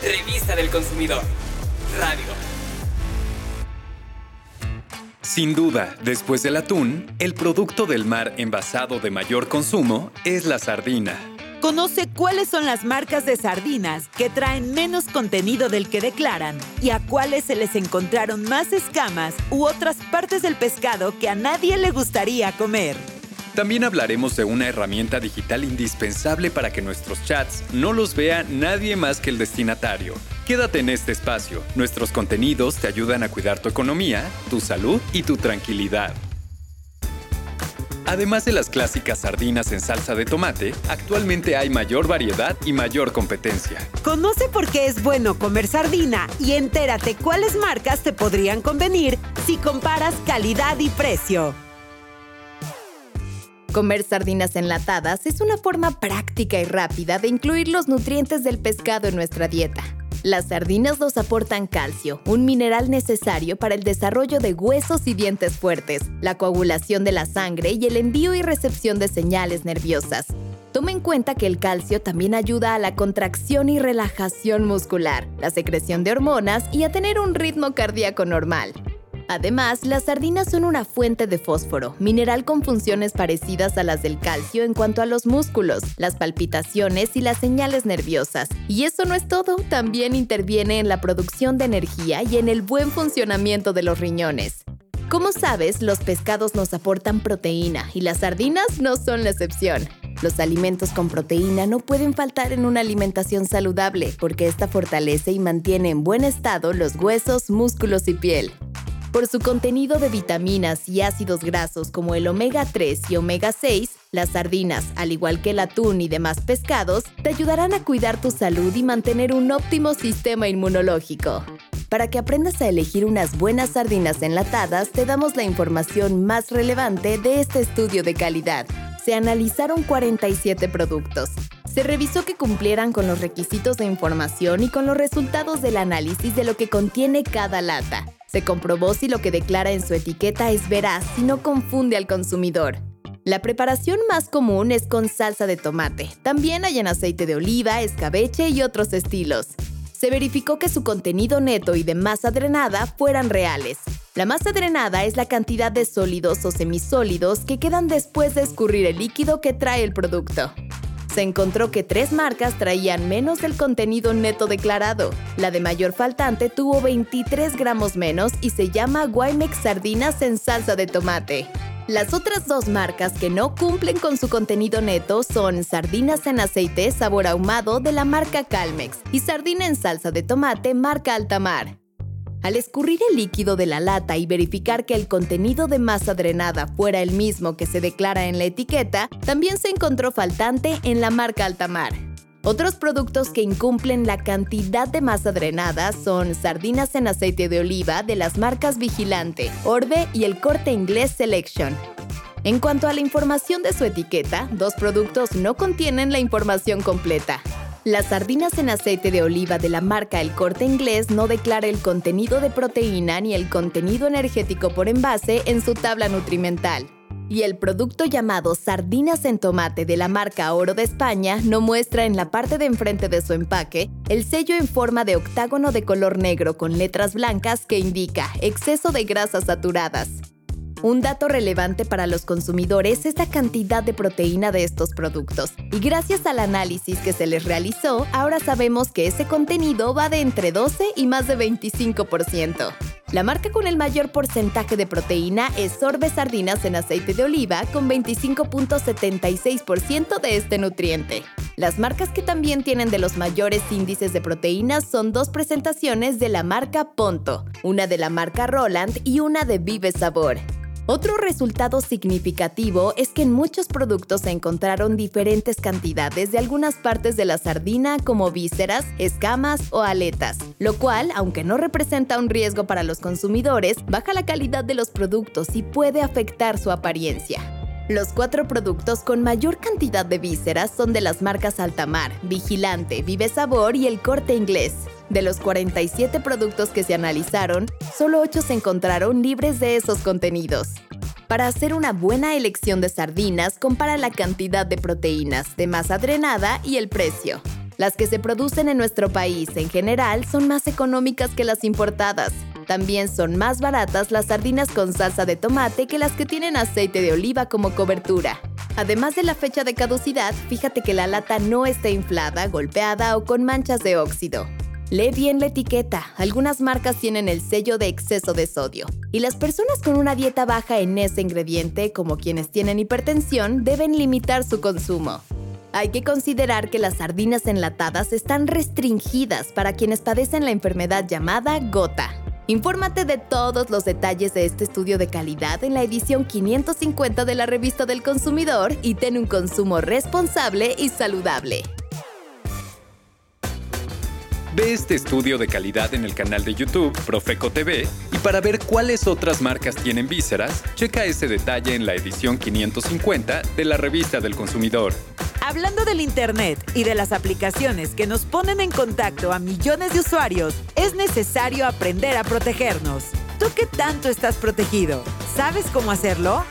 Revista del Consumidor. Radio. Sin duda, después del atún, el producto del mar envasado de mayor consumo es la sardina. Conoce cuáles son las marcas de sardinas que traen menos contenido del que declaran y a cuáles se les encontraron más escamas u otras partes del pescado que a nadie le gustaría comer. También hablaremos de una herramienta digital indispensable para que nuestros chats no los vea nadie más que el destinatario. Quédate en este espacio. Nuestros contenidos te ayudan a cuidar tu economía, tu salud y tu tranquilidad. Además de las clásicas sardinas en salsa de tomate, actualmente hay mayor variedad y mayor competencia. Conoce por qué es bueno comer sardina y entérate cuáles marcas te podrían convenir si comparas calidad y precio. Comer sardinas enlatadas es una forma práctica y rápida de incluir los nutrientes del pescado en nuestra dieta. Las sardinas nos aportan calcio, un mineral necesario para el desarrollo de huesos y dientes fuertes, la coagulación de la sangre y el envío y recepción de señales nerviosas. Toma en cuenta que el calcio también ayuda a la contracción y relajación muscular, la secreción de hormonas y a tener un ritmo cardíaco normal. Además, las sardinas son una fuente de fósforo, mineral con funciones parecidas a las del calcio en cuanto a los músculos, las palpitaciones y las señales nerviosas. Y eso no es todo, también interviene en la producción de energía y en el buen funcionamiento de los riñones. Como sabes, los pescados nos aportan proteína y las sardinas no son la excepción. Los alimentos con proteína no pueden faltar en una alimentación saludable porque esta fortalece y mantiene en buen estado los huesos, músculos y piel. Por su contenido de vitaminas y ácidos grasos como el omega 3 y omega 6, las sardinas, al igual que el atún y demás pescados, te ayudarán a cuidar tu salud y mantener un óptimo sistema inmunológico. Para que aprendas a elegir unas buenas sardinas enlatadas, te damos la información más relevante de este estudio de calidad. Se analizaron 47 productos. Se revisó que cumplieran con los requisitos de información y con los resultados del análisis de lo que contiene cada lata. Se comprobó si lo que declara en su etiqueta es veraz y no confunde al consumidor. La preparación más común es con salsa de tomate. También hay en aceite de oliva, escabeche y otros estilos. Se verificó que su contenido neto y de masa drenada fueran reales. La masa drenada es la cantidad de sólidos o semisólidos que quedan después de escurrir el líquido que trae el producto. Se encontró que 3 marcas traían menos del contenido neto declarado. La de mayor faltante tuvo 23 gramos menos y se llama Guaymex Sardinas en salsa de tomate. Las otras 2 marcas que no cumplen con su contenido neto son sardinas en aceite sabor ahumado de la marca Calmex y sardina en salsa de tomate marca Altamar. Al escurrir el líquido de la lata y verificar que el contenido de masa drenada fuera el mismo que se declara en la etiqueta, también se encontró faltante en la marca Altamar. Otros productos que incumplen la cantidad de masa drenada son sardinas en aceite de oliva de las marcas Vigilante, Orbe y el Corte Inglés Selection. En cuanto a la información de su etiqueta, 2 productos no contienen la información completa. Las sardinas en aceite de oliva de la marca El Corte Inglés no declara el contenido de proteína ni el contenido energético por envase en su tabla nutrimental. Y el producto llamado sardinas en tomate de la marca Oro de España no muestra en la parte de enfrente de su empaque el sello en forma de octágono de color negro con letras blancas que indica exceso de grasas saturadas. Un dato relevante para los consumidores es la cantidad de proteína de estos productos. Y gracias al análisis que se les realizó, ahora sabemos que ese contenido va de entre 12 y más de 25%. La marca con el mayor porcentaje de proteína es Orbe Sardinas en aceite de oliva con 25.76% de este nutriente. Las marcas que también tienen de los mayores índices de proteínas son 2 presentaciones de la marca Ponto, una de la marca Roland y una de Vive Sabor. Otro resultado significativo es que en muchos productos se encontraron diferentes cantidades de algunas partes de la sardina como vísceras, escamas o aletas, lo cual, aunque no representa un riesgo para los consumidores, baja la calidad de los productos y puede afectar su apariencia. Los 4 productos con mayor cantidad de vísceras son de las marcas Altamar, Vigilante, Vive Sabor y El Corte Inglés. De los 47 productos que se analizaron, solo 8 se encontraron libres de esos contenidos. Para hacer una buena elección de sardinas, compara la cantidad de proteínas, de masa drenada y el precio. Las que se producen en nuestro país en general son más económicas que las importadas. También son más baratas las sardinas con salsa de tomate que las que tienen aceite de oliva como cobertura. Además de la fecha de caducidad, fíjate que la lata no esté inflada, golpeada o con manchas de óxido. Lee bien la etiqueta. Algunas marcas tienen el sello de exceso de sodio. Y las personas con una dieta baja en ese ingrediente, como quienes tienen hipertensión, deben limitar su consumo. Hay que considerar que las sardinas enlatadas están restringidas para quienes padecen la enfermedad llamada gota. Infórmate de todos los detalles de este estudio de calidad en la edición 550 de la Revista del Consumidor y ten un consumo responsable y saludable. Ve este estudio de calidad en el canal de YouTube Profeco TV y para ver cuáles otras marcas tienen vísceras, checa ese detalle en la edición 550 de la Revista del Consumidor. Hablando del Internet y de las aplicaciones que nos ponen en contacto a millones de usuarios, es necesario aprender a protegernos. ¿Tú qué tanto estás protegido? ¿Sabes cómo hacerlo?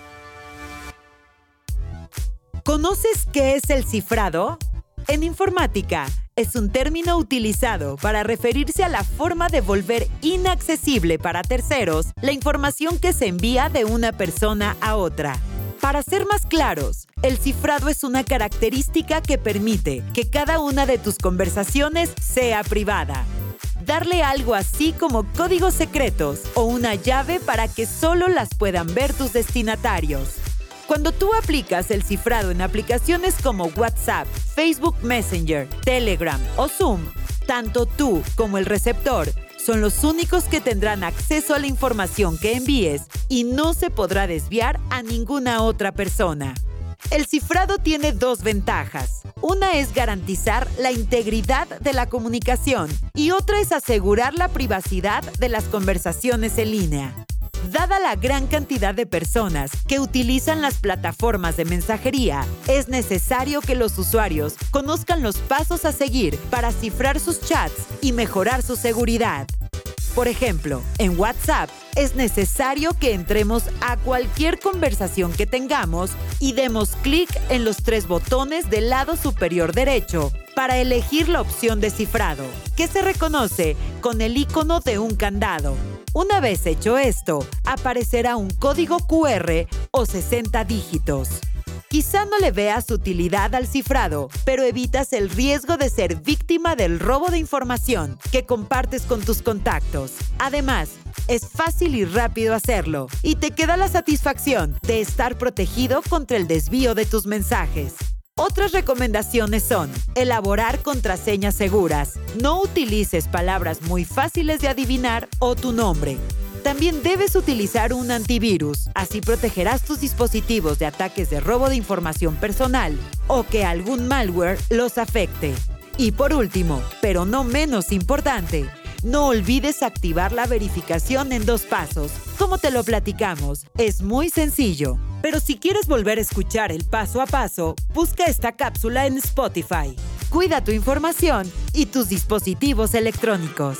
¿Conoces qué es el cifrado? En informática, es un término utilizado para referirse a la forma de volver inaccesible para terceros la información que se envía de una persona a otra. Para ser más claros, el cifrado es una característica que permite que cada una de tus conversaciones sea privada. Darle algo así como códigos secretos o una llave para que solo las puedan ver tus destinatarios. Cuando tú aplicas el cifrado en aplicaciones como WhatsApp, Facebook Messenger, Telegram o Zoom, tanto tú como el receptor son los únicos que tendrán acceso a la información que envíes y no se podrá desviar a ninguna otra persona. El cifrado tiene dos ventajas. Una es garantizar la integridad de la comunicación y otra es asegurar la privacidad de las conversaciones en línea. Dada la gran cantidad de personas que utilizan las plataformas de mensajería, es necesario que los usuarios conozcan los pasos a seguir para cifrar sus chats y mejorar su seguridad. Por ejemplo, en WhatsApp es necesario que entremos a cualquier conversación que tengamos y demos clic en los 3 botones del lado superior derecho para elegir la opción de cifrado, que se reconoce con el icono de un candado. Una vez hecho esto, aparecerá un código QR o 60 dígitos. Quizá no le veas utilidad al cifrado, pero evitas el riesgo de ser víctima del robo de información que compartes con tus contactos. Además, es fácil y rápido hacerlo, y te queda la satisfacción de estar protegido contra el desvío de tus mensajes. Otras recomendaciones son elaborar contraseñas seguras. No utilices palabras muy fáciles de adivinar o tu nombre. También debes utilizar un antivirus. Así protegerás tus dispositivos de ataques de robo de información personal o que algún malware los afecte. Y por último, pero no menos importante, no olvides activar la verificación en 2 pasos. Como te lo platicamos, es muy sencillo. Pero si quieres volver a escuchar el paso a paso, busca esta cápsula en Spotify. Cuida tu información y tus dispositivos electrónicos.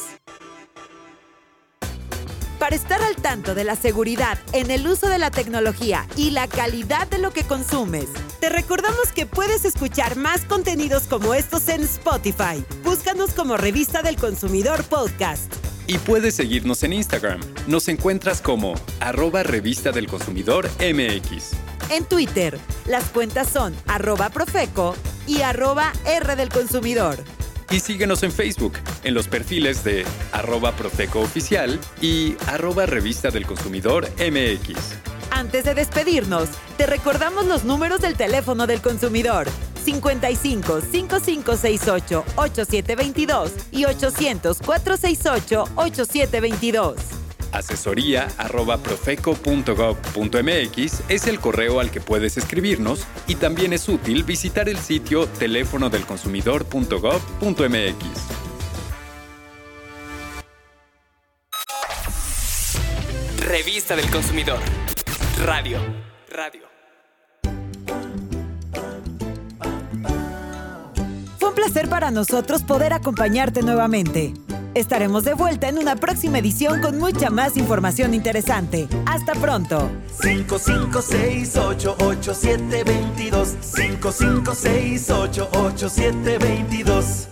Para estar al tanto de la seguridad en el uso de la tecnología y la calidad de lo que consumes, te recordamos que puedes escuchar más contenidos como estos en Spotify. Búscanos como Revista del Consumidor Podcast. Y puedes seguirnos en Instagram. Nos encuentras como @Revista del Consumidor MX. En Twitter, las cuentas son @Profeco y @R del Consumidor. Y síguenos en Facebook, en los perfiles de @ProfecoOficial y @Revista del Consumidor MX. Antes de despedirnos, te recordamos los números del teléfono del consumidor: 55 5568 8722 y 800 468 8722. Asesoría @profeco.gov.mx es el correo al que puedes escribirnos y también es útil visitar el sitio telefonodelconsumidor.gov.mx. Revista del Consumidor. Radio. Fue un placer para nosotros poder acompañarte nuevamente. Estaremos de vuelta en una próxima edición con mucha más información interesante. ¡Hasta pronto! 55688722 55688722